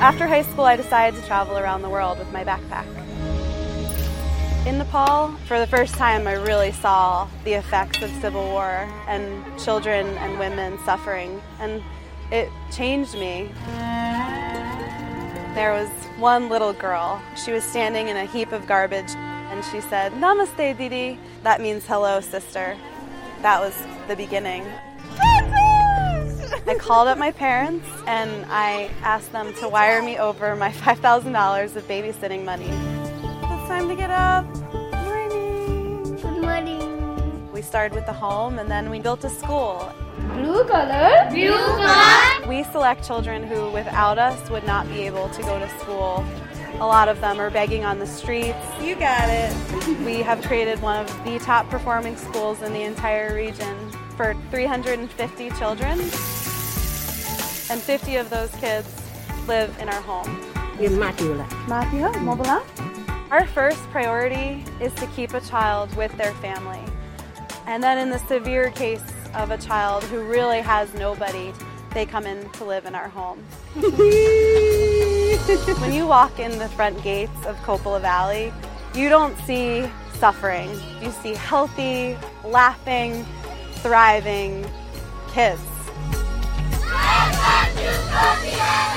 After high school, I decided to travel around the world with my backpack. In Nepal, for the first time, I really saw the effects of civil war and children and women suffering, and it changed me. There was one little girl. She was standing in a heap of garbage, and she said, "Namaste, Didi." That means hello, sister. That was the beginning. I called up my parents, and I asked them to wire me over my $5,000 of babysitting money. It's time to get up. Good morning. Good morning. We started with the home, and then we built a school. Blue color. Blue color. We select children who, without us, would not be able to go to school. A lot of them are begging on the streets. You got it. We have created one of the top performing schools in the entire region for 350 children, and 50 of those kids live in our home. Our first priority is to keep a child with their family. And then in the severe case of a child who really has nobody, they come in to live in our home. When you walk in the front gates of Coppola Valley, you don't see suffering. You see healthy, laughing, thriving kids.